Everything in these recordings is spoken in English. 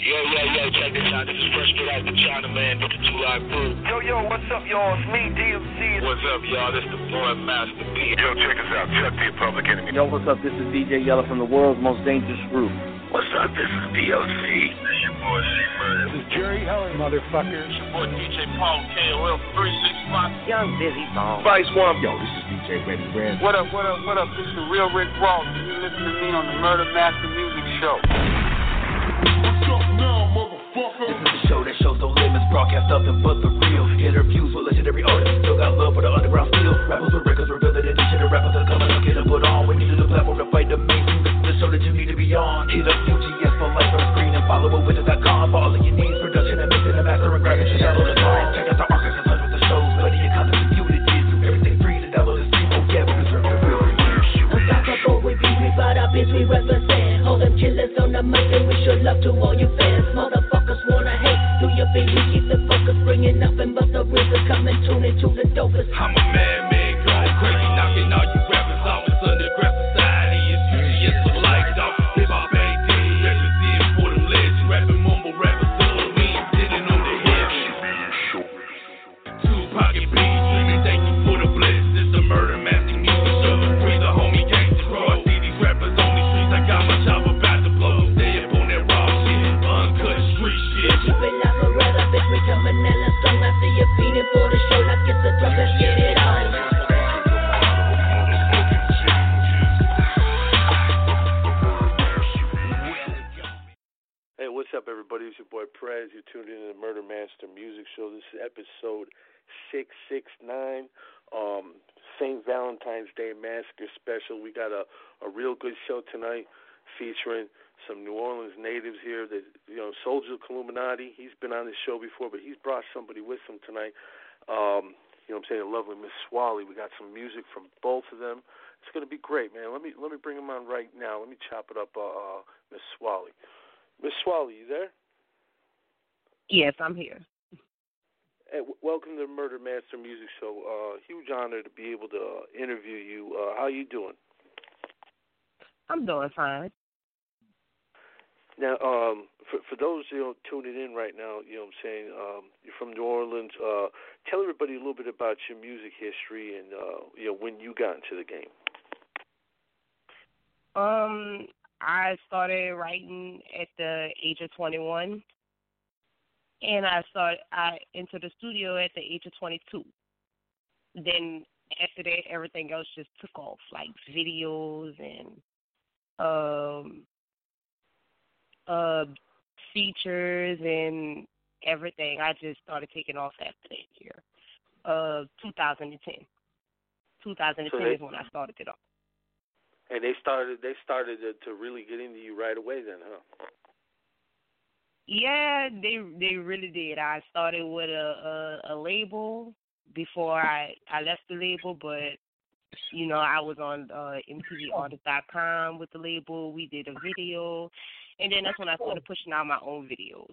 Check this out. This is Fresh Get Out the China Man with the 2 Live Crew. Yo, what's up, y'all? It's me, DMC. What's up, y'all? This the boy Master P. Yo, check us out. Chuck the Public Enemy. Yo, what's up? This is DJ Yella from the world's most dangerous group. What's up? This is DOC. Hey, your boy C-Murder. This is Jerry Heller, motherfucker. It's your boy DJ Paul KOL 365. Young Busy Bone. Vice One. Yo, this is DJ Ready Red. What up? This is the real Rick Ross. You listen to me on the Murder Master Music Show. What's up now, motherfucker? This is the show that shows no limits, broadcast nothing but the real. Interviews with legendary artists, still got love for the underground steel. Rappers with records revealing the niche, and rappers that are coming up, get them put on. We needed a platform to fight the mainstream. This is the show that you need to be on. Hit up UGS for life on the screen and follow it with.com for all of your needs. Production and mixing and mastering, graphics and download the song. Check out the archives and hundreds of shows, plenty of content to view it. Everything free to download and stream. Oh yeah, we deserve the real. Unstoppable, we be, we brought our biz, we represent. Hold them killers on the mic and we show love to all your fans. Motherfuckers wanna hate, do your thing, we keep the focus. Bringing nothing but the RZA, come and tune into the dopest. I'm a man, going crazy, knocking all you rappers off. It's underground society, it's UGS for life, dog. Hip-hop AD, represent for them legends. Rapping mumble rappers, so we ain't sitting on the hill. Tupac and Biggie dreaming, thank you for the blessings. It's the Murder Master Music Show. Free the homie gangsta crow. I see these rappers on the streets, I got my chopper about to blow. Stay up on that raw shit, uncut street shit. Keep it like a red, bitch, we coming hella strong. I see you feeding for the show like it's a drug, let's get it on. Hey, what's up, everybody? It's your boy Prez. You're tuned in to the Murder Master Music Show. This is episode 669, St. Valentine's Day Massacre Special. We got a real good show tonight featuring some New Orleans natives here. That Soldier Illuminati. He's been on this show before, but he's brought somebody with him tonight. You know what I'm saying? The lovely Miss Swally. We got some music from both of them. It's going to be great, man. Let me bring him on right now. Let me chop it up, Miss Swally. Miss Swally, you there? Yes, I'm here. Hey, welcome to the Murder Master Music Show. Huge honor to be able to interview you. How you doing? I'm doing fine. Now, for those tuning in right now, you know what I'm saying, you're from New Orleans. Tell everybody a little bit about your music history and when you got into the game. I started writing at the age of 21, and I entered the studio at the age of 22. Then after that, everything else just took off, like videos and features and everything. I just started taking off after that year. 2010. 2010 is when I started it off. And they started to really get into you right away then, huh? Yeah, they really did. I started with a label before I left the label, but I was on MTVArtist.com with the label. We did a video, and then that's when I started pushing out my own videos.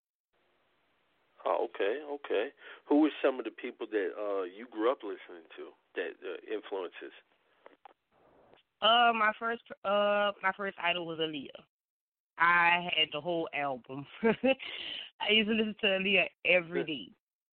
Oh, okay. Who were some of the people that you grew up listening to, that influences? My first idol was Aaliyah. I had the whole album. I used to listen to Aaliyah every day.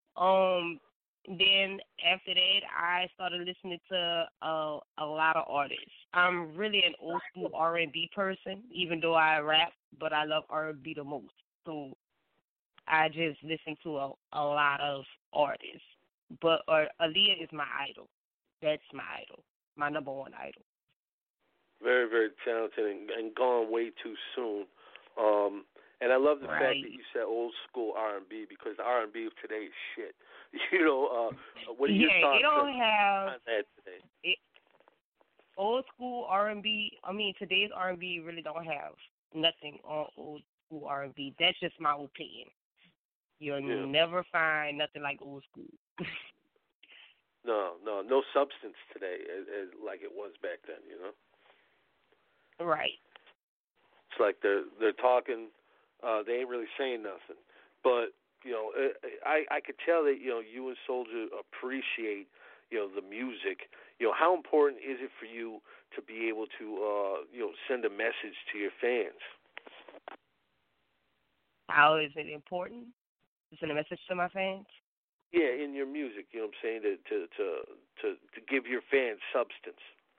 Then after that, I started listening to a lot of artists. I'm really an old school R&B person, even though I rap, but I love R&B the most. So I just listen to a lot of artists. But Aaliyah is my idol. That's my idol, my number one idol. Very, very talented and gone way too soon. And I love the fact that you said old school R&B, because the R&B of today is shit. What are your thoughts on that today? Old school R&B, today's R&B really don't have nothing on old school R&B. That's just my opinion. You'll never find nothing like old school. No substance today as like it was back then, Right. It's like they're talking, they ain't really saying nothing. But, I could tell that, you and Soldier appreciate, the music. How important is it for you to be able to, send a message to your fans? How is it important? To send a message to my fans? Yeah, in your music, you know what I'm saying, to give your fans substance.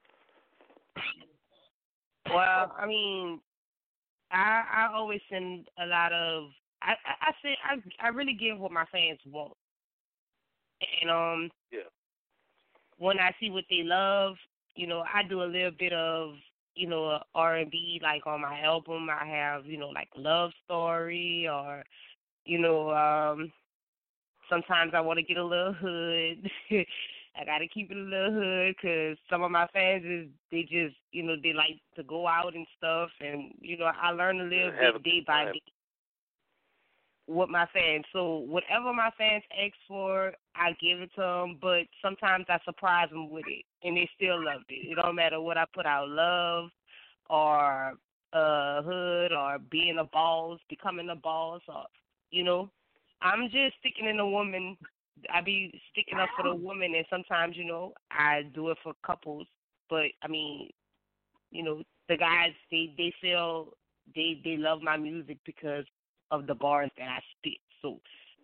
Well, I mean, I always send a lot of I really give what my fans want. And yeah. When I see what they love, you know, I do a little bit of, you know, R&B, like on my album. I have, you know, like Love Story, or, you know, sometimes I want to get a little hood. I got to keep it a little hood because some of my fans, they just, you know, they like to go out and stuff. And, you know, I learn a little bit day by day with my fans. So whatever my fans ask for, I give it to them. But sometimes I surprise them with it, and they still love it. It don't matter what I put out, love or hood or being a boss, becoming a boss, or, you know. I'm just sticking in a woman. I be sticking up for the woman, and sometimes, you know, I do it for couples. But, I mean, you know, the guys, they feel they love my music because of the bars that I spit. So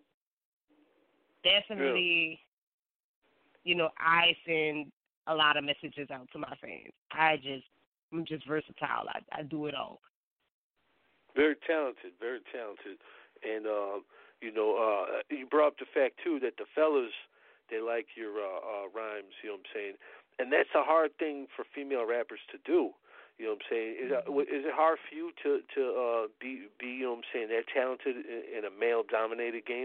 definitely, you know, I send a lot of messages out to my fans. I'm just versatile. I do it all. Very talented, very talented. And, you know, you brought up the fact, too, that the fellas, they like your rhymes, you know what I'm saying? And that's a hard thing for female rappers to do, you know what I'm saying? Is it hard for you to be, you know what I'm saying, that talented in a male-dominated game?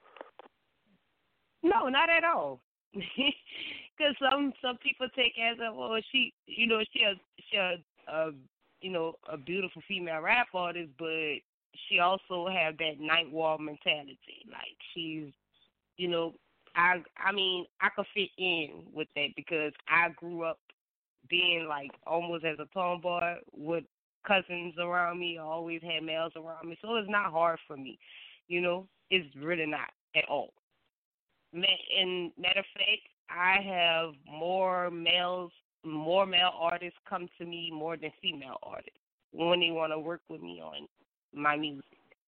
No, not at all. Because some people take as a, well, she, you know, she you know, a beautiful female rap artist, but she also have that night wall mentality. Like, she's, you know, I mean, I could fit in with that because I grew up being like almost as a tomboy with cousins around me. I always had males around me, so it's not hard for me. You know, it's really not at all. And matter of fact, I have more male artists come to me more than female artists when they want to work with me on my music.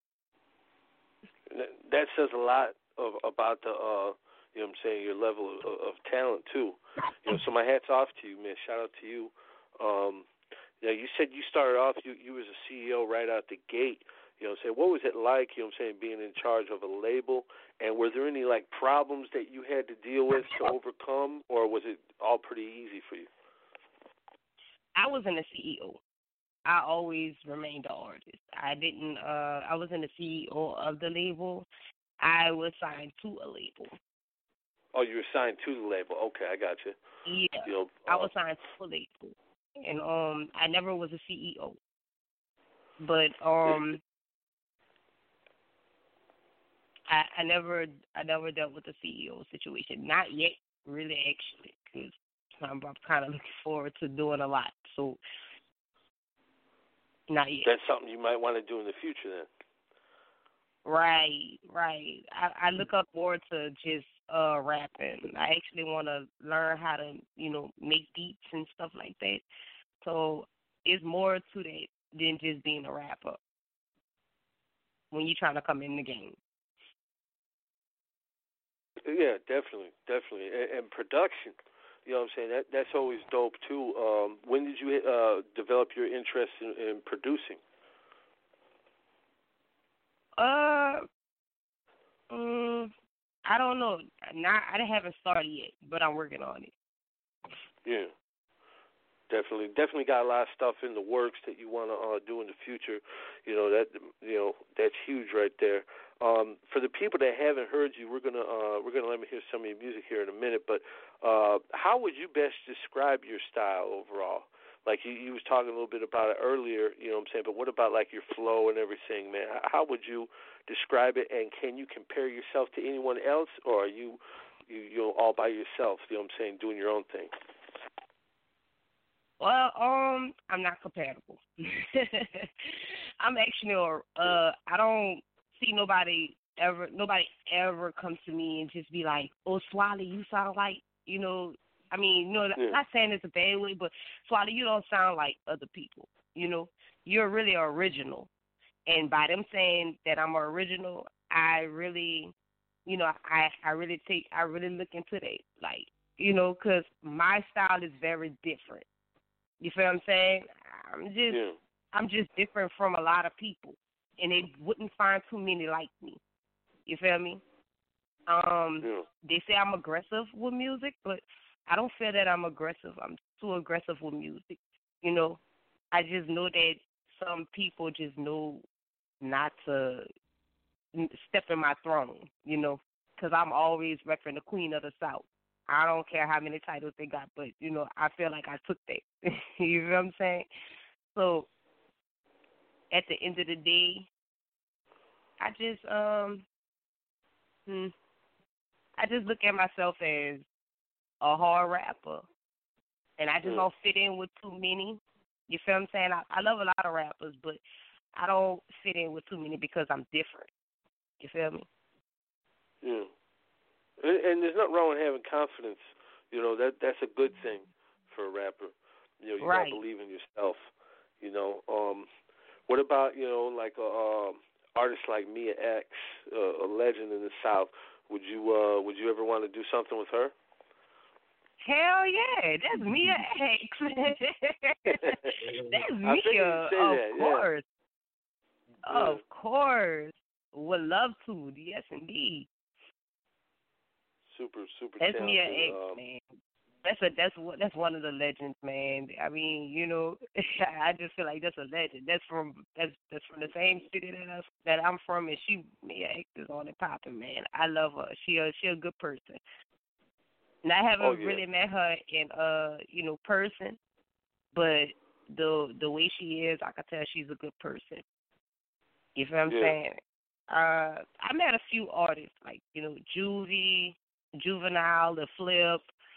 That says a lot about the, you know what I'm saying, your level of talent, too. You know, so my hat's off to you, man. Shout out to you. You know, you said you started off, you was a CEO right out the gate. You know what I'm saying? What was it like, you know what I'm saying, being in charge of a label? And were there any, like, problems that you had to deal with to overcome, or was it all pretty easy for you? I wasn't a CEO. I always remained an artist. I wasn't the CEO of the label. I was signed to a label. Oh, you were signed to the label. Okay, I got you. Yeah, you know, I was signed to a label. And I never was a CEO. But I never dealt with a CEO situation. Not yet, really, actually, because I'm kind of looking forward to doing a lot. So, not yet. That's something you might want to do in the future, then. Right. I look up more to just rapping. I actually want to learn how to, you know, make beats and stuff like that. So it's more to that than just being a rapper when you're trying to come in the game. Yeah, definitely. And production, you know what I'm saying, that's always dope, too. When did you develop your interest in producing? I don't know. I haven't started yet, but I'm working on it. Yeah. Definitely got a lot of stuff in the works that you want to do in the future. You know, that's huge right there. For the people that haven't heard you, we're gonna let me hear some of your music here in a minute. But how would you best describe your style overall? Like you was talking a little bit about it earlier, you know what I'm saying. But what about like your flow and everything, man? How would you describe it? And can you compare yourself to anyone else, or are you all by yourself? You know what I'm saying, doing your own thing. Well, I'm not compatible. I'm actually, I don't see nobody ever come to me and just be like, "Oh, Swally, you sound like," you know. I mean, you know, I'm not saying it's a bad way, but Swally, you don't sound like other people. You know, you're really original. And by them saying that I'm original, I really, I really look into that, like, because my style is very different. You feel what I'm saying? I'm just different from a lot of people, and they wouldn't find too many like me. You feel me? They say I'm aggressive with music, but I don't feel that I'm aggressive. I'm too aggressive with music. I just know that some people just know not to step in my throne, because I'm always repping the Queen of the South. I don't care how many titles they got, but, I feel like I took that. You know what I'm saying? So, at the end of the day, I just look at myself as a hard rapper, and I just don't fit in with too many. You feel what I'm saying? I love a lot of rappers, but I don't fit in with too many because I'm different. You feel me? Yeah. And there's nothing wrong with having confidence. That's a good thing for a rapper. You right. Gotta believe in yourself. What about like artist like Mia X, a legend in the South? Would you ever want to do something with her? Hell yeah, that's Mia X. That's Mia, of course. Yeah. Of course. Would love to. Yes, indeed. Super that's talented. Mia X, man. That's one of the legends, man. I mean, I just feel like that's a legend. That's from the same city that I'm from, and Mia X is on and popping, man. I love her. She a good person. And I haven't really met her in person, but the way she is, I can tell she's a good person. You feel what I'm saying? I met a few artists like Juvie, Juvenile, The Flip,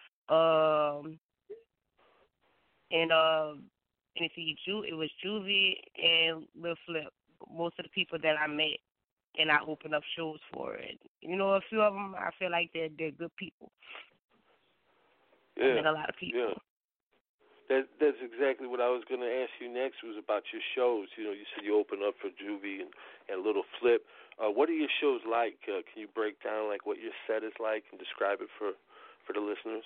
and it was Juvie and Lil Flip. Most of the people that I met, and I opened up shows for it. A few of them, I feel like they're good people. Yeah. I met a lot of people. Yeah. That's exactly what I was going to ask you next, was about your shows. You said you opened up for Juvie and Little Flip. What are your shows like? Can you break down like what your set is like and describe it for the listeners?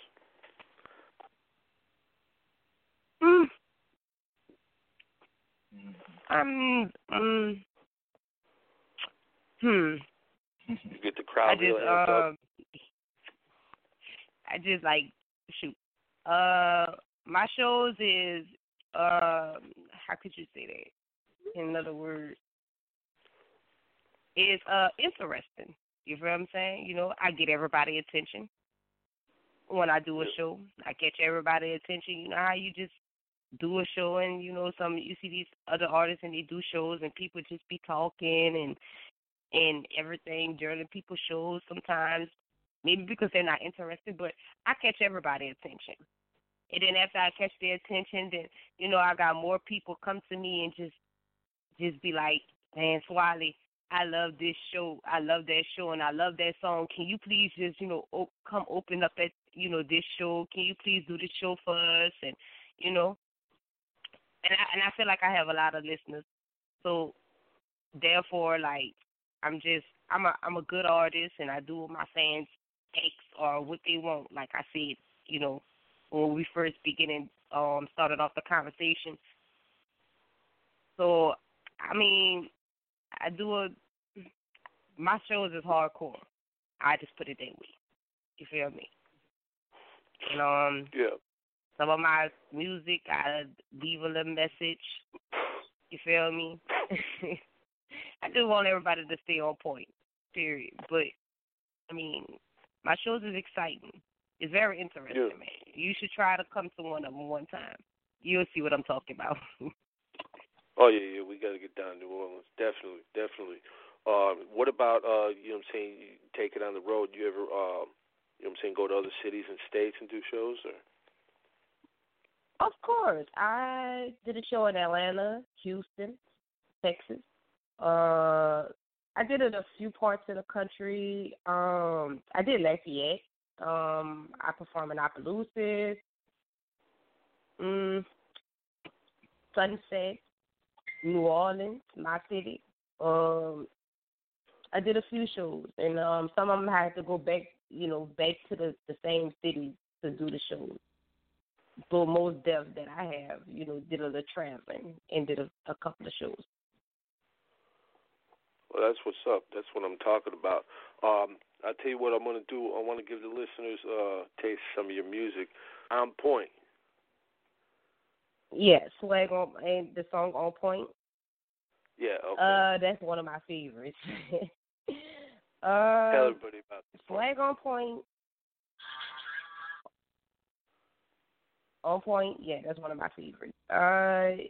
You get the crowd real amped up. I just like shoot. My shows is how could you say that? In other words, is interesting. You feel what I'm saying? I get everybody's attention when I do a show. I catch everybody's attention. You know how you just do a show and you see these other artists and they do shows and people just be talking and everything during the people's shows sometimes. Maybe because they're not interested, but I catch everybody's attention. And then after I catch their attention, then, I got more people come to me and just be like, man, Swally, I love this show. I love that show, and I love that song. Can you please just, come open up at, this show? Can you please do this show for us? And, and I feel like I have a lot of listeners. So, therefore, like, I'm a good artist, and I do what my fans ask or what they want. Like I said, when we first started off the conversation. So, I mean, my shows is hardcore. I just put it that way. You feel me? And some of my music, I leave a little message. You feel me? I just want everybody to stay on point, period. But, I mean, my shows is exciting. It's very interesting, man. You should try to come to one of them one time. You'll see what I'm talking about. Oh, yeah, we got to get down to New Orleans. Definitely. What about, you take it on the road? You ever, go to other cities and states and do shows? Or? Of course. I did a show in Atlanta, Houston, Texas. I did it a few parts of the country. I did Lafayette. I perform in Opelousas, Sunset, New Orleans, my city. I did a few shows, and some of them had to go back, back to the same city to do the shows. But most Def that I have, did a little traveling and did a couple of shows. Well, that's what's up. That's what I'm talking about. I'll tell you what I'm going to do. I want to give the listeners taste some of your music. On Point. Yeah, Swag on, and the song On Point. Yeah, okay. That's one of my favorites. Tell everybody about this. Swag On Point. On Point, yeah, that's one of my favorites. I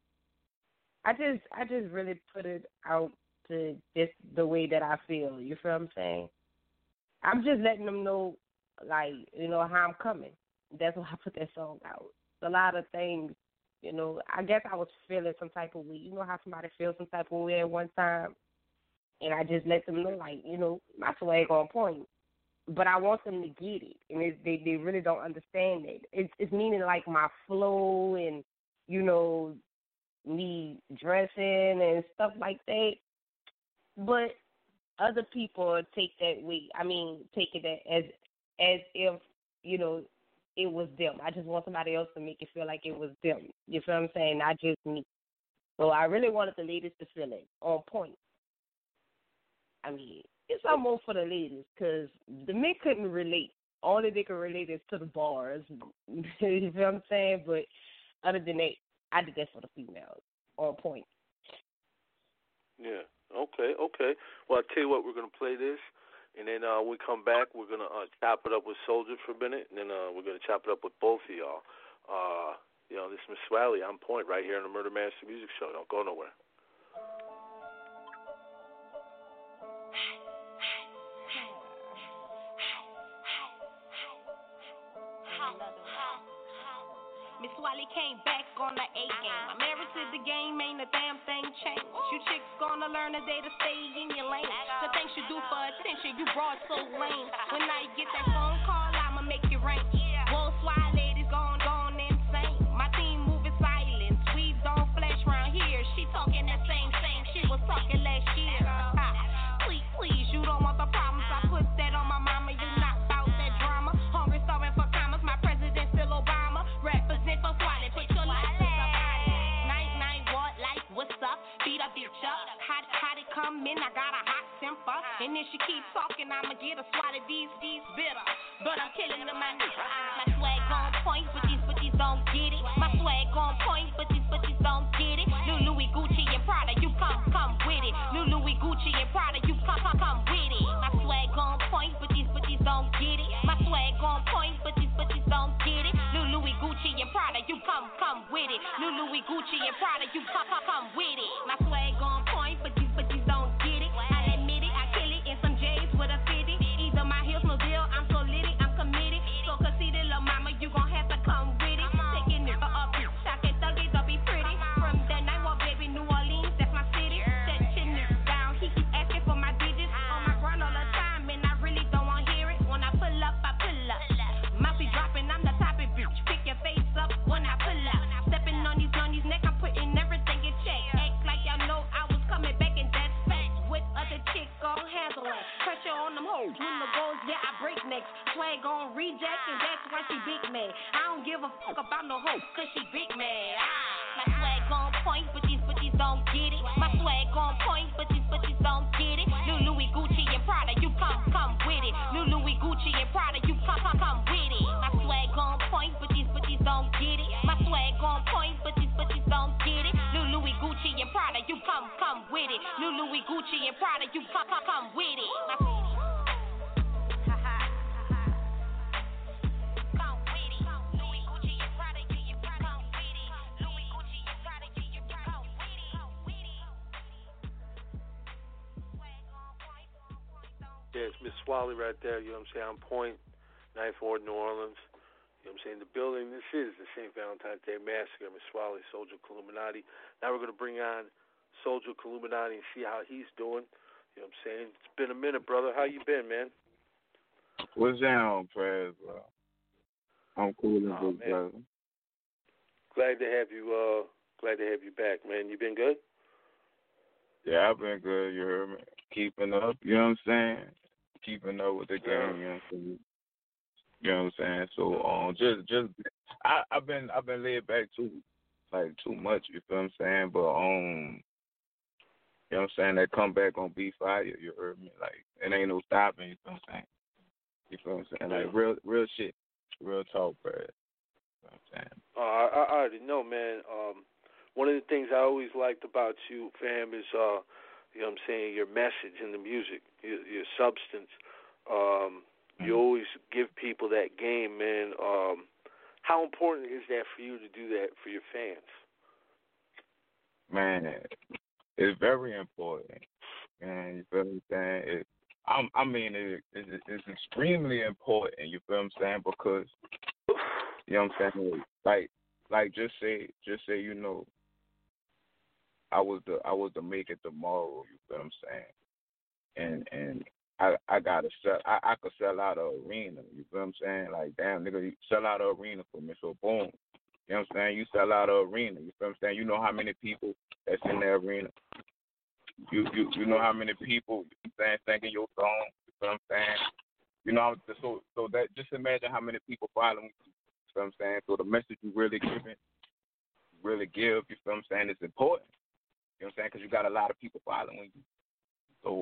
just really put it out to just the way that I feel. You feel what I'm saying? I'm just letting them know, like, how I'm coming. That's why I put that song out. A lot of things, I guess I was feeling some type of way. You know how somebody feels some type of way at one time? And I just let them know, like, my swag on point. But I want them to get it, and they really don't understand it. It's meaning like my flow and, me dressing and stuff like that. But other people take that way. I mean, take it as if, it was them. I just want somebody else to make it feel like it was them. You feel what I'm saying? Not just me. So I really wanted the ladies to feel it on point. I mean, it's almost for the ladies because the men couldn't relate. Only they could relate is to the bars. You feel what I'm saying? But other than that, I did that for the females on point. Yeah. Okay. Well, I'll tell you what, we're going to play this, and then when we come back, we're going to chop it up with Soldier for a minute, and then we're going to chop it up with both of y'all. This is Miss Swally on Point right here on the Murder Master Music Show. Don't go nowhere. Miss Swally came back on the A game. I'm married to the game, ain't a damn thing changed. You chicks gonna learn a day to stay in your lane. The things you do for attention, you brought so lame. When I get that phone call, I'ma make it rain. Whoa, Swally ladies gone insane. My team moving silent, sweeps don't flash round here. She talking that same she was talking last year. Please, you don't want the problems. I put that on my mama. You not about that drama. Hungry, starving for commas. My president still Obama. Represent for Swally, put your life in somebody. Night, what, like, what's up? Beat a bitch up. How it come in? I got a hot temper. And then she keep talking, I'ma get a swat of these bitter. But I'm killing them, my nigga. My swag on point, but these don't get it. My swag on point, but these don't get it. New Louis, Gucci, and Prada, you come with it. New Louis, Gucci, and Prada, you come with it. My swag on point, but these don't get it. My swag on point, but these don't get it. New Louis, Gucci, and Prada, you come with it. New Louis, Gucci, and Prada, you come with it. My swag on point, but these don't get it. I admit it, I kill it in some J's with a 50. Either my heels no deal, I'm so litty, I'm committed. So conceited, little mama, you gon' have to come with it. Taking it up, shock it, thug it, don't be pretty. From that night, well, baby, New Orleans, that's my city. That chin is down, he keep asking for my digits. On my grind all the time, and I really don't want to hear it. When I pull up, I pull up. Mousy dropping, I'm the type of bitch. Pick your face up when I pull up. Stepping on these neck, I'm putting everything in check. Act like y'all know I was coming back in that fact. With other chicks gon' handle it. Pressure on them hoes. When the goals, yeah, I break necks. Swag on reject, and that's why she big man. I don't give a fuck about no hoe, cause she big man. My swag on point, but these don't get it. My swag on point, but these don't get it. New Louis, Gucci, and Prada, you come with it. New Louis, Gucci, and Prada, you come with it. My swag on point, but these don't get it. My swag on point, but these don't get it. New Louis, Gucci, and Prada, you come with it. New Louis, Gucci, and Prada, you come with it. Yeah, it's Miss Swally right there, you know what I'm saying, on Point, 9th Ward, New Orleans. You know what I'm saying, the building, this is the St. Valentine's Day Massacre, Miss Swally, Soldier Illuminati. Now we're going to bring on Soldier Illuminati and see how he's doing. You know what I'm saying? It's been a minute, brother. How you been, man? What's down, Prez, bro? I'm cool and good, brother. Glad to have you back, man. You been good? Yeah, I've been good, you heard me. Keeping up, you know what I'm saying? Keeping up with the game, you know what I'm saying? You know what I'm saying? So just I've been laid back too much, you feel what I'm saying? But you know what I'm saying, that comeback gonna be fire, you heard me? Like it ain't no stopping, you feel what I'm saying? You feel what I'm saying? Like real shit. Real talk, bro. You know what I'm saying? I already know, man. One of the things I always liked about you, fam, is you know what I'm saying, your message in the music, your substance. You always give people that game, man. How important is that for you to do that for your fans? Man, it's very important. Man, you feel what I'm saying? It's extremely important, you feel what I'm saying? Because, you know what I'm saying? Like just say, you know, I was the make it tomorrow, you feel what I'm saying? And I gotta sell. I could sell out an arena. You feel what I'm saying? Like, damn, nigga, you sell out an arena for me. So boom, you know what I'm saying? You sell out an arena. You feel what I'm saying? You know how many people that's in the arena. You know how many people, you know what I'm saying, singing your song. You feel what I'm saying? You know, so that just imagine how many people following you. You feel what I'm saying? So the message you really give, you feel what I'm saying, is important. You know what I'm saying? Because you got a lot of people following you. So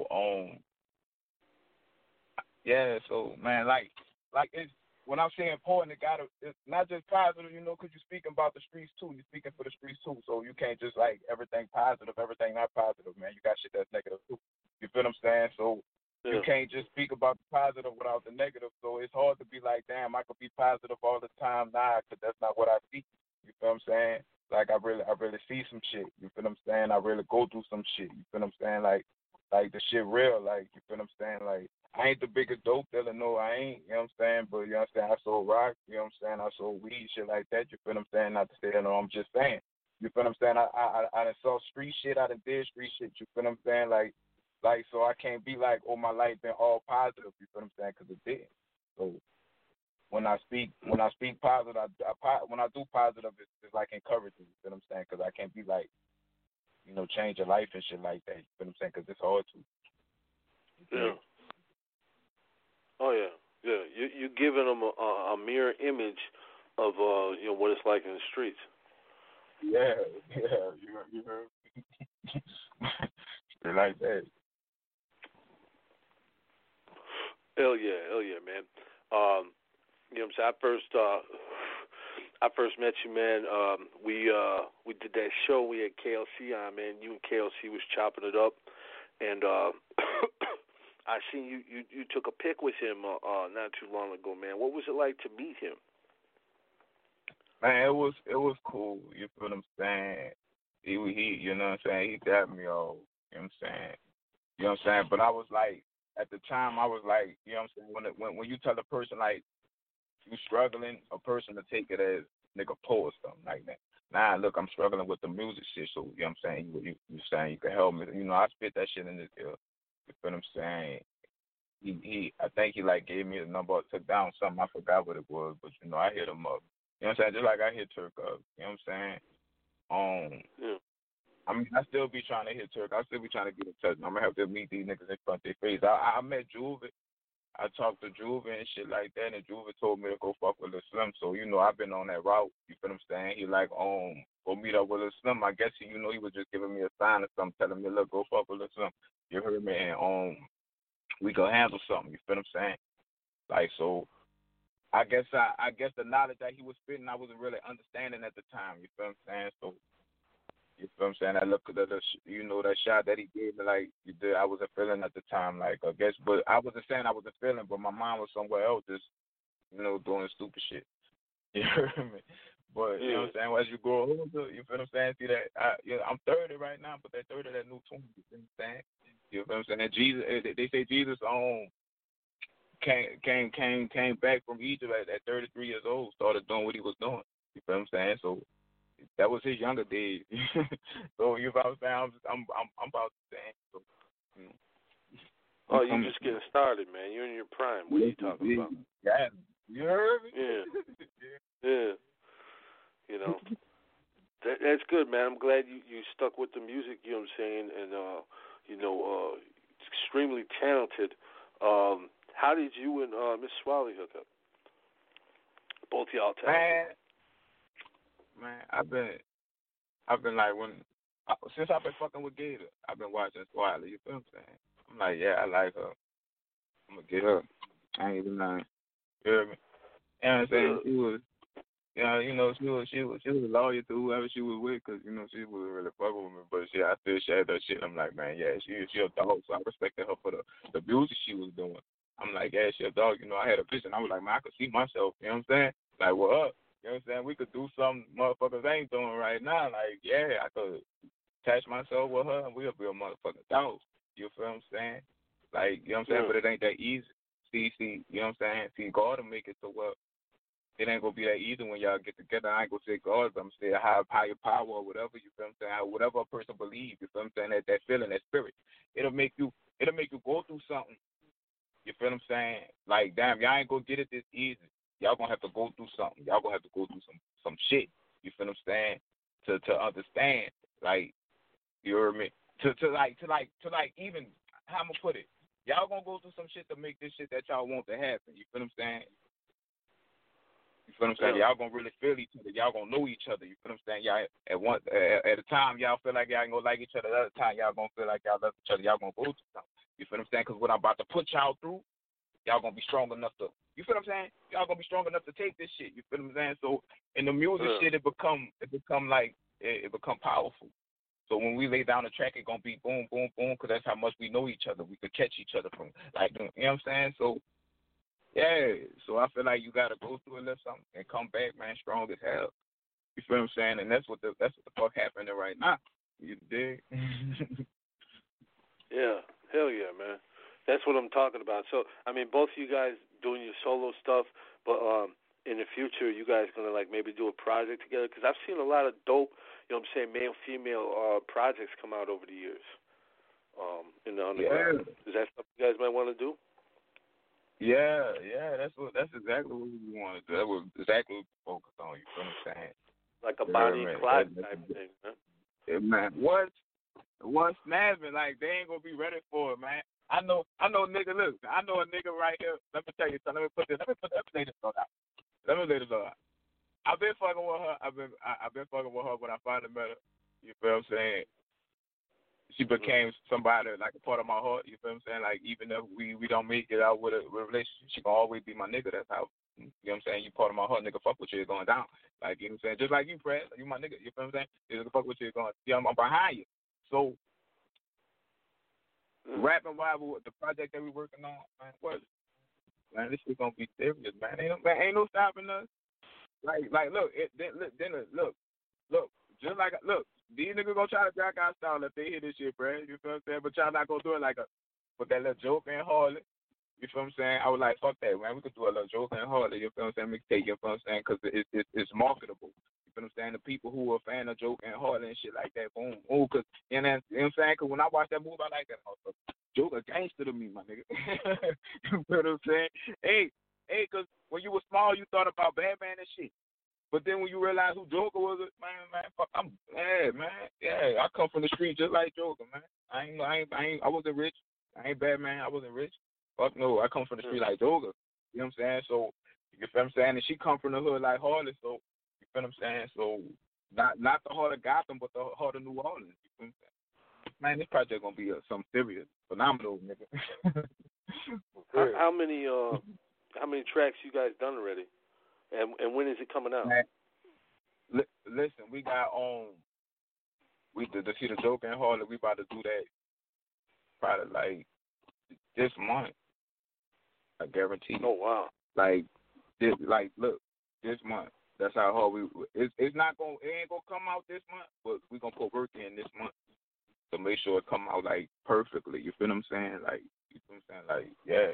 yeah, so man, like it's when I'm saying important, it's not just positive, you know, because you're speaking about the streets too. You're speaking for the streets too, so you can't just like everything positive, everything not positive, man. You got shit that's negative too. You feel what I'm saying? So you can't just speak about the positive without the negative. So it's hard to be like, damn, I could be positive all the time, because that's not what I see. You feel what I'm saying? Like I really see some shit. You feel what I'm saying? I really go through some shit. You feel what I'm saying? Like the shit real. Like, you feel what I'm saying? Like, I ain't the biggest dope dealer, no, I ain't. You know what I'm saying? But you know what I'm saying? I sold rock. You know what I'm saying? I sold weed, shit like that. You feel what I'm saying? Not to say that, no, I'm just saying. You feel what I'm saying? I done saw street shit. I done did street shit. You feel what I'm saying? Like, so I can't be like, oh, my life been all positive. You feel what I'm saying? Because it did. So when I speak positive, when I do positive, it's like encouraging. You feel what I'm saying? Because I can't be like, you know, change your life and shit like that. You feel what I'm saying? Because it's hard to. Yeah. Oh yeah. You giving them a mirror image of you know, what it's like in the streets. Yeah. You heard. They like that. Hell yeah, man. You know what I'm saying? I first met you, man. We did that show. We had KLC on, man. You and KLC was chopping it up, and I seen you took a pic with him not too long ago, man. What was it like to meet him? Man, it was cool. You feel what I'm saying? He you know what I'm saying? He dapped me all. You know what I'm saying? You know what I'm saying? But I was like, at the time, I was like, you know what I'm saying? When you tell a person like you struggling, a person to take it as nigga poor or something like that. Nah, look, I'm struggling with the music shit, so you know what I'm saying? You saying you can help me? You know, I spit that shit in his ear. You feel what I'm saying? I think he like gave me the number or took down something. I forgot what it was, but you know, I hit him up. You know what I'm saying? Just like I hit Turk up. You know what I'm saying? Yeah. I mean, I still be trying to hit Turk. I still be trying to get in touch. I'm gonna have to meet these niggas in front of their face. I met Juve. I talked to Juve and shit like that, and Juve told me to go fuck with Lil Slim. So, you know, I've been on that route. You feel what I'm saying? He like, go meet up with Lil Slim. I guess he was just giving me a sign or something, telling me, look, go fuck with Lil Slim. You heard me? And we could handle something. You feel what I'm saying? Like, so I guess the knowledge that he was spitting, I wasn't really understanding at the time. You feel what I'm saying? So, you feel what I'm saying? I look at you know, that shot that he gave me, like, you did, I wasn't feeling at the time, like, I guess, but I wasn't saying I wasn't feeling, but my mind was somewhere else, just, you know, doing stupid shit. You heard me? But, you know what I'm saying, as you grow older, you feel what I'm saying? See that, I'm 30 right now, but that 30, that new 20, you feel what I'm saying? You feel what I'm saying? And Jesus, they say Jesus came back from Egypt at 33 years old, started doing what he was doing. You feel what I'm saying? So that was his younger days. So you know what I'm saying? I'm about to say. So, you know. Oh, you just getting started, man. You're in your prime. What are you talking about? Yeah, you heard me? Yeah. You know, That's good, man. I'm glad you stuck with the music. You know what I'm saying, and extremely talented. How did you and Miss Swally hook up? Both y'all talented. Man, I've been like since I've been fucking with Gator, I've been watching Swally. You feel what I'm saying? I'm like, yeah, I like her. I'm gonna get her. I ain't even lying. You hear me? You know what I'm saying? She was, she was loyal to whoever she was with, cause she was really fucking with me. But I still shared her shit. I'm like, man, yeah, she a dog. So I respected her for the music she was doing. I'm like, yeah, she a dog. I had a vision. I was like, man, I could see myself. You know what I'm saying? Like, what up? You know what I'm saying? We could do something motherfuckers ain't doing right now. Like, yeah, I could attach myself with her and we'll be a motherfucking dog. You feel what I'm saying? Like, you know what I'm saying? But it ain't that easy. See, you know what I'm saying? See, God will make it so well. It ain't gonna be that easy when y'all get together. I ain't gonna say God, but I'm saying higher power or whatever, you feel what I'm saying? Whatever a person believes, you feel what I'm saying? That feeling, that spirit. It'll make you go through something. You feel what I'm saying? Like, damn, y'all ain't gonna get it this easy. Y'all gonna have to go through something. Y'all gonna have to go through some shit. You feel what I'm saying? To understand, like, you heard me? To even how I'm gonna put it. Y'all gonna go through some shit to make this shit that y'all want to happen. You feel what I'm saying? You feel what I'm saying? Y'all gonna really feel each other. Y'all gonna know each other. You feel what I'm saying? Y'all at a time y'all feel like y'all ain't gonna like each other. At the other time y'all gonna feel like y'all love each other. Y'all gonna go through something. You feel what I'm saying? Because what I'm about to put y'all through, y'all gonna be strong enough to. You feel what I'm saying? Y'all gonna be strong enough to take this shit. You feel what I'm saying? So in the music shit, it become powerful. So when we lay down the track, it gonna be boom, boom, boom, because that's how much we know each other. We could catch each other from, like, you know what I'm saying? So yeah, so I feel like you gotta go through a little something and come back, man, strong as hell. You feel what I'm saying? And that's what the fuck happening right now. You dig? Yeah, hell yeah, man. That's what I'm talking about. So, I mean, both of you guys doing your solo stuff, but in the future, you guys gonna like maybe do a project together? Because I've seen a lot of dope, you know what I'm saying, male, female projects come out over the years in the underground. Yeah. Is that something you guys might want to do? Yeah, that's exactly what we want to do. That's exactly what we focus on. You feel what I'm saying? Like a Bonnie and Clyde type thing, huh? Yeah, man. What's snapping? Like, they ain't gonna be ready for it, man. I know, nigga. Look, I know a nigga right here. Let me tell you something. Let me lay this out. I've been fucking with her. I've been fucking with her when I finally met her. You feel what I'm saying? She became somebody like a part of my heart. You feel what I'm saying? Like, even if we don't make it out with a relationship, she gonna always be my nigga. That's how. You know what I'm saying? You part of my heart, nigga. Fuck with you, it's going down. Like, you know what I'm saying? Just like you, Fred. You my nigga. You feel what I'm saying? Nigga, fuck with you, it's going. Yeah, I'm behind you. So, rapping wise, the project that we working on, man, what? Man, this shit gonna be serious, man. Ain't no stopping us. Like, look, look. Just like, look, these niggas gonna try to drag our style if they hear this shit, Fred. You feel what I'm saying? But y'all not gonna do it like with that little joke and Harley. You feel what I'm saying? I was like, fuck that, man. We could do a little joke and Harley. You feel what I'm saying? Mixtape. You feel what I'm saying? Because it's marketable. You feel what I'm saying? The people who are a fan of Joke and Harley and shit like that, boom, because you know what I'm saying? Because when I watch that movie, I like that motherfucker. Joke a gangster to me, my nigga. You feel what I'm saying? Hey, because when you were small, you thought about Batman and shit. But then when you realize who Joker was, man, fuck, yeah, I come from the street just like Joker, man. I wasn't rich. I ain't Batman. I wasn't rich. Fuck no, I come from the street like Joker. You know what I'm saying? So, you feel what I'm saying? And she come from the hood like Harley, so, you feel what I'm saying? So, not the heart of Gotham, but the heart of New Orleans. You feel what I'm saying? Man, this project gonna be something serious, phenomenal, nigga. How many tracks you guys done already? And when is it coming out? Man, listen, we got see the Joke and Harley. We about to do that probably like this month. I guarantee. Oh wow! Like look, this month. That's how hard it ain't gonna come out this month, but we gonna put work in this month to make sure it come out like perfectly. You feel what I'm saying? Like, you feel what I'm saying? Like, yeah.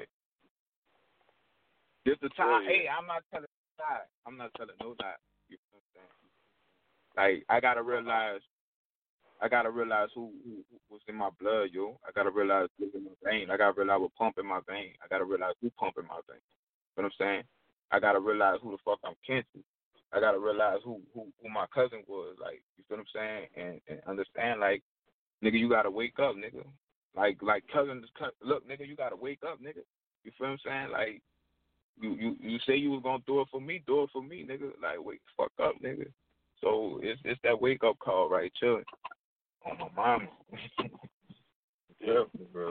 This the time. Hey, I'm not telling no lie. You know what I'm saying? Like, I gotta realize who was in my blood, yo. I gotta realize who's in my vein. I gotta realize what pump in my vein. I gotta realize who pump in my vein. You know what I'm saying? I gotta realize who the fuck I'm kin to. I gotta realize who my cousin was. Like, you feel what I'm saying? And understand, like, nigga, you gotta wake up, nigga. Like cousins, look, nigga, you gotta wake up, nigga. You feel what I'm saying? Like, you say you was gonna do it for me, nigga. Like, wake the fuck up, nigga. So it's that wake up call, right? Chilling on my mama. Yeah, bro.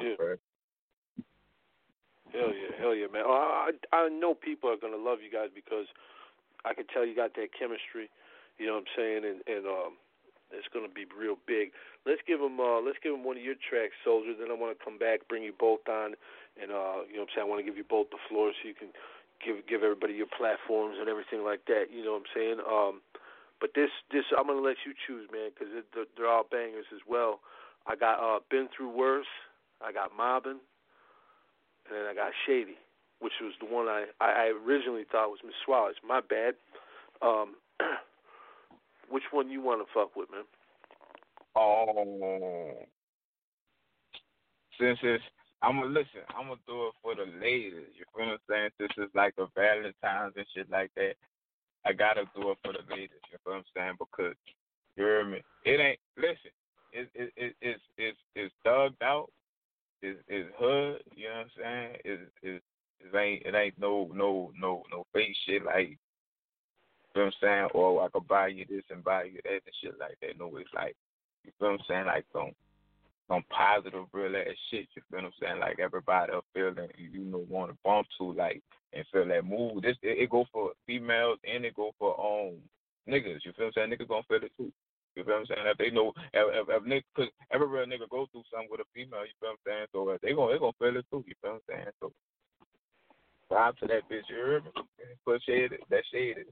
Hell yeah, man. Oh, I know people are gonna love you guys because I can tell you got that chemistry. You know what I'm saying? And it's gonna be real big. Let's give them one of your tracks, Soldier. Then I want to come back, bring you both on, and you know what I'm saying. I want to give you both the floor so you can give everybody your platforms and everything like that. You know what I'm saying? But this I'm gonna let you choose, man, because they're all bangers as well. I got Been Through Worse. I got Mobbin'. And then I got Shady, which was the one I originally thought was Miss Swallows. My bad. Which one you want to fuck with, man? Since I'm gonna do it for the ladies. You feel what I'm saying? This is like a Valentine's and shit like that. I gotta do it for the ladies. You feel what I'm saying? Because you hear me? It ain't. Listen. It's thugged out. It's hood, you know what I'm saying? It ain't no fake shit like, you know what I'm saying? Or I could buy you this and buy you that and shit like that. No, it's like, you feel what I'm saying? Like some positive real ass shit. You feel what I'm saying? Like everybody will feel that want to bump to, like, and feel that move. It go for females and it go for niggas. You feel what I'm saying? Niggas gonna feel it too. You feel what I'm saying? If they know, if nigga, cause every real nigga go through something with a female, you feel what I'm saying? So they gonna feel it too. You feel what I'm saying? So vibe to that bitch, you heard me? Put that shaded.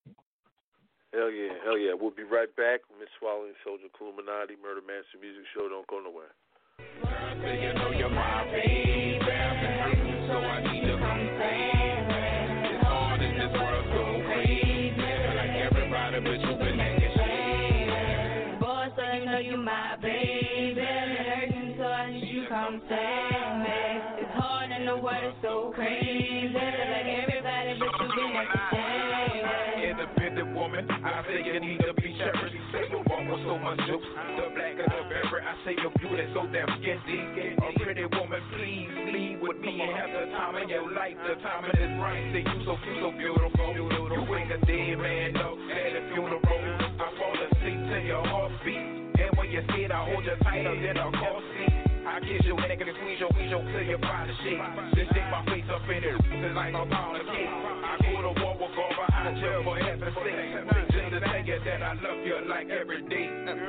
Hell yeah. We'll be right back. Miss Swallow and Soldier Illuminati, Murder Master Music Show. Don't go nowhere. Girl, say you know you're my baby. I've been hurting, so I need to come save me. It's hard in this world, so crazy. Like everybody, but you've been acting shady. Boy, so you know you're my baby. I've been hurting, so I need you to come save me. It's hard in the world, it's so crazy. Like everybody, but you've been acting shady. Independent woman, I say you need to be cherished. Say you walk with so much juice. The blacker the better. I say your beauty so damn skinty. A pretty woman, please leave with me and have the time of your life. The timing is right. Say you so beautiful. You ain't a dead man, no. At a funeral, I fall asleep to your heartbeat. And when you see it, I hold you tighter than a car seat. I kiss your neck and squeeze your till you find the shit. Then stick my face up in it, it's like a pound of cake. I go to war with God behind you for heaven's sake. Just to tell you that I love you like every day.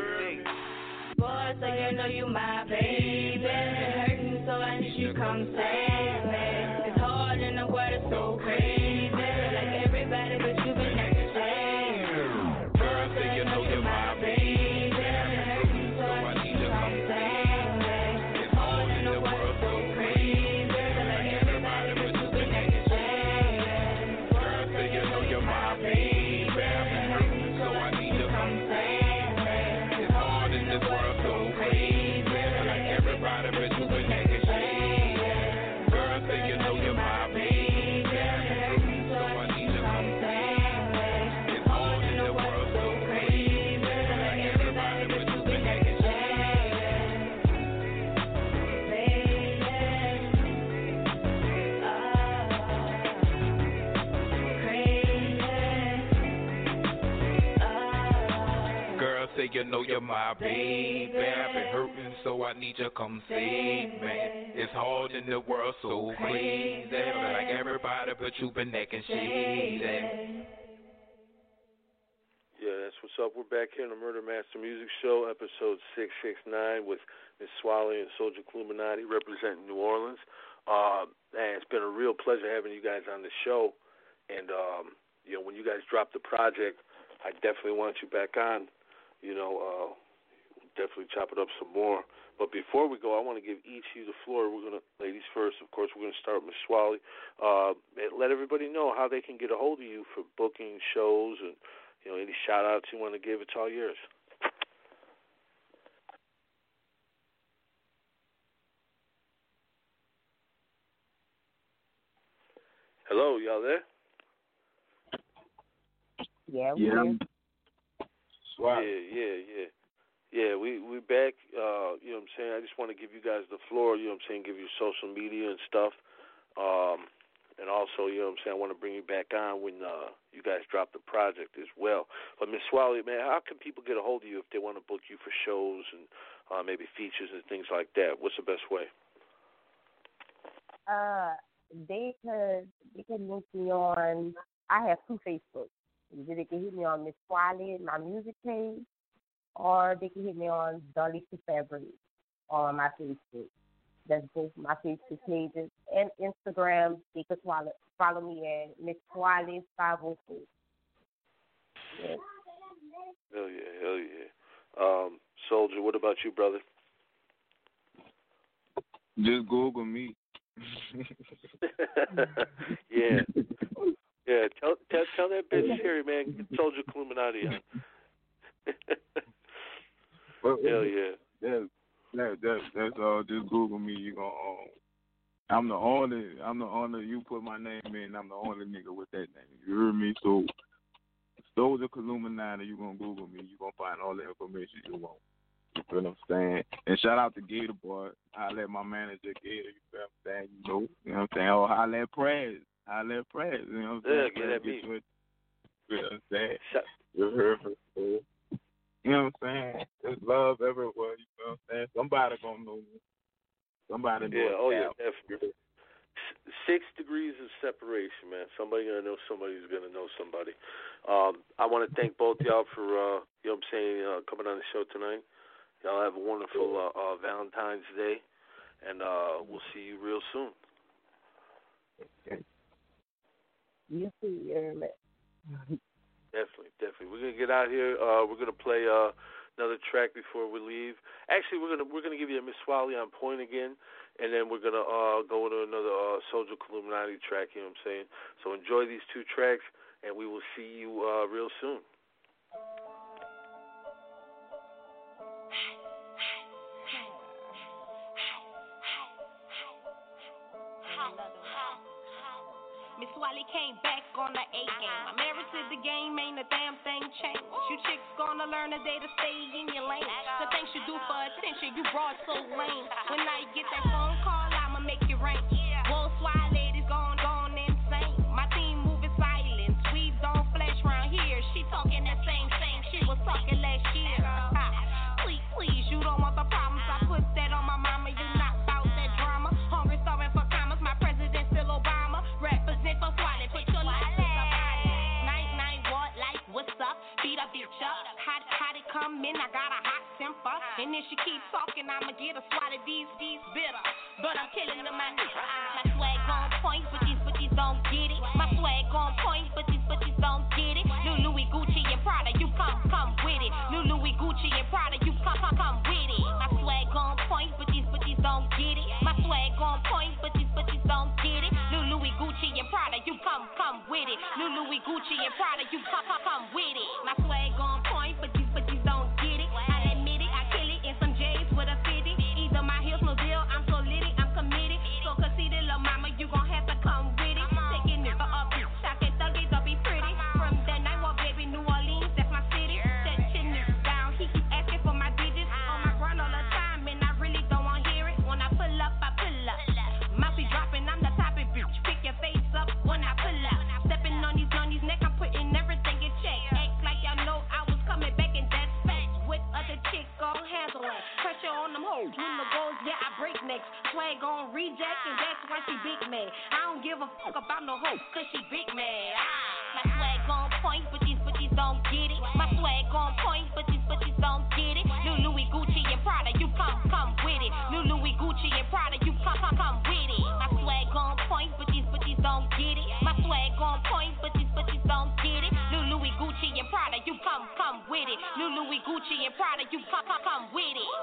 Boy, so you know you my baby. Been hurting, so I need you come save me. It's hard in the world, it's so crazy. Like everybody, but you been acting shady. Girl, so you know you're my baby. Been hurting, so I need you come save me. It's hard in the world, so crazy. Like everybody, but you been acting shady. Girl, so you know you're my baby. Been hurting, so I need you come save me. It's hard in this world, so crazy. Like everybody, but you been acting shady. Girl, so you know you're my baby. Been hurting, so I need you come save me. It's hard in the world, so crazy. Like everybody, but you been acting shady. Girl, say you know you're my baby. I've been hurting, so I need you come save me. It's hard in the world, so crazy. Like everybody, but you been acting shady. Yeah, that's what's up. We're back here on the Murder Master Music Show, episode 669 with Miss Swallow and Soldier Illuminati representing New Orleans. And it's been a real pleasure having you guys on the show. And, when you guys drop the project, I definitely want you back on. Definitely chop it up some more. But before we go, I want to give each of you the floor. We're going to, ladies first, of course, we're going to start with Miss Swally. Let everybody know how they can get a hold of you for booking shows and, any shout-outs you want to give. It's all yours. Hello, y'all there? Yeah, we back. You know what I'm saying? I just want to give you guys the floor, you know what I'm saying, give you social media and stuff. And also, you know what I'm saying, I want to bring you back on when you guys drop the project as well. But Miss Swally, man, how can people get a hold of you if they want to book you for shows and maybe features and things like that? What's the best way? They can link me on. I have 2 Facebooks. Either they can hit me on Miss Swally, my music page, or they can hit me on Dolly Fabric on my Facebook. That's both my Facebook pages. And Instagram, they could follow me at Miss Swally 504. Yeah. Hell yeah. Soldier, what about you, brother? Just Google me. Yeah. Tell that bitch Sherry, man, get Soldier Illuminati on. Hell yeah. That's all. Just Google me. You gonna I'm the only. You put my name in. I'm the only nigga with that name. You hear me? So Soldier Illuminati. You gonna Google me. You gonna find all the information you want. You feel what I'm saying? And shout out to Gator Boy. I let my manager Gator. You feel what I'm saying? You know what I'm saying? Oh, holla at Prez. You know what I'm saying? Yeah, get at me. You know what I'm saying? You heard me? You know what I'm saying? There's love everywhere. You know what I'm saying? Somebody gonna know me. Somebody know. Yeah, definitely. 6 degrees of separation, man. Somebody gonna know somebody's gonna know somebody. I want to thank both y'all for you know what I'm saying, coming on the show tonight. Y'all have a wonderful Valentine's Day, and we'll see you real soon. You see, Definitely. We're gonna get out here. We're gonna play another track before we leave. Actually, we're gonna give you a Miss Swally on point again, and then we're gonna go into another Soldier Illuminati track. You know what I'm saying? So enjoy these 2 tracks, and we will see you real soon. Miss Swally came back on the A game. I'm married to the game, ain't a damn thing changed. You chicks gonna learn a day to stay in your lane. The things you do for attention, you broad so lame. When I get that phone call, I'ma make it rain. Whoa, Swally ladies gone insane. My team moving silent, we don't flash round here. She talking that same she was talking last year. Please, you don't want the problems. I put that on my mama, you not about that drama. Hungry, starving for commas, my president still Obama. Represent for Swally, put your life in somebody. Night, what, like, what's up? Beat a bitch up. How'd it come in? I got a hot temper. And then she keep talking, I'ma get a swat of these bitter. But I'm killing them, my nigga. My swag on point, but these don't get it. My swag on point, but these don't get it. New Louis, Gucci, and Prada, you come with it. New Louis, Gucci, and Prada, you come with it. My swag on point, but these don't get it. My swag on point, but these don't get it. New Louis, Gucci, and Prada, you come with it. New Louis, Gucci, and Prada, you come with it. My swag on point, but these don't get it. I admit it, I kill it in some J's with a fitty. Either my heels no deal, I'm so litty, I'm committed. So conceited, little mama, you gon' have to come with it. Taking it for a bitch, I can thug it, don't be pretty. From that night, well, baby, New Orleans, that's my city. Touching this down, he keep asking for my digits. On my grind all the time, and I really don't want to hear it. When I pull up, I pull up. Mousy dropping, I'm the topic, bitch. Pick your face up when I pull up. Stepping on these neck, I'm putting everything in check. Act like y'all know I was coming back in that space. With other chicks gon' handle it. Pressure on them hoes. When the goals, yeah, I break necks. Swag on reject, and that's why she big man. I don't give a fuck about no hoe, cause she big man. My swag on point, but these don't get it. My swag on point, but these don't get it. New Louis, Gucci, and Prada, you come with it. New Louis, Gucci, and Prada, you come with it. My swag on point, but these don't get it. My swag on point, but these don't get it. New Louis, Gucci, and Prada, you come with it. New Louis, Gucci, and Prada, you come with it.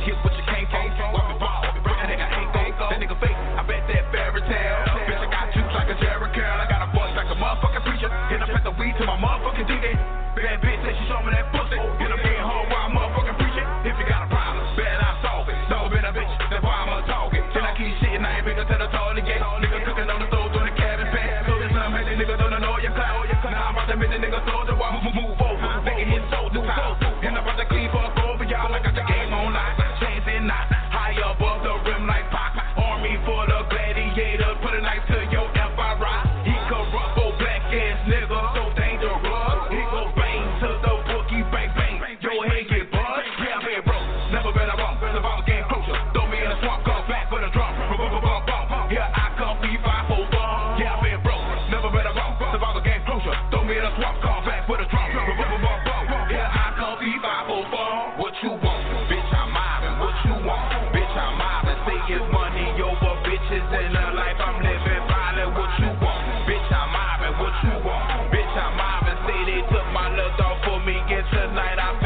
get what you came for. Walk the ball, that nigga ain't go. That nigga fake, I bet that fairy tale. Bitch, I got juice like a Jerry Curl. I got a voice like a motherfucking preacher. And I put the weed to my motherfucking DJ. Bad bitch say she show me that pussy. And I'm getting home while I'm motherfucking preaching. If you got a problem, bet I solve it. Never been a bitch, that's why I'm a target. Then I keep shitting, I ain't bigger to the toilet gate. Nigga cooking on the stove, doing the cabin pan. So this time, man, the nigga don't know your cloud. Now I'm about to make the nigga soldier while move over. Nigga hit soldier time. And I'm about to clean fuck over y'all. I got the game on line. Chains and knots. High above the rim like Pac. Army for the gladiators. Put a knife to your FRI. He corrupt, old black ass nigga. So dangerous. He go bang to the bookie, bang, bang. Your head get buzzed. Yeah, man, bro. Never been a wrong. The ball game closer. Throw me in a swamp, come back for the drum. Here I come, B5 over. Yeah, man, bro. Never been a wrong. The ball game closer. Throw me in a swamp, come back for the drum. Here I come, B5 over. What you want? Bitch, I'm mobbing. What you want? Bitch, I'm mobbing. Say it's money over bitches in the life I'm living violent. What you want? Bitch, I'm mobbing. What you want? Bitch, I'm mobbing. Say they took my little dog for me. Get tonight, I